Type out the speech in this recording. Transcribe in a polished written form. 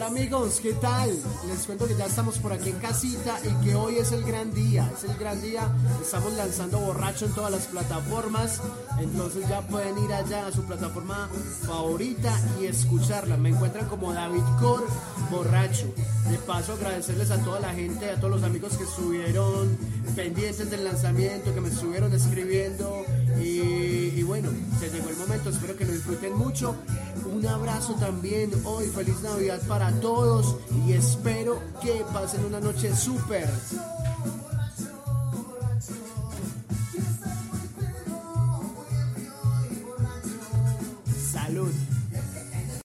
Hola amigos, ¿qué tal? Les cuento que ya estamos por aquí en casita y que hoy es el gran día, estamos lanzando Borracho en todas las plataformas, entonces ya pueden ir allá a su plataforma favorita y escucharla. Me encuentran como David Cor Borracho. De paso agradecerles a toda la gente, a todos los amigos que estuvieron pendientes del lanzamiento, que me estuvieron escribiendo y bueno, se llegó el momento, espero que lo disfruten mucho. Un abrazo también hoy, feliz Navidad para todos y espero que pasen una noche súper. Salud.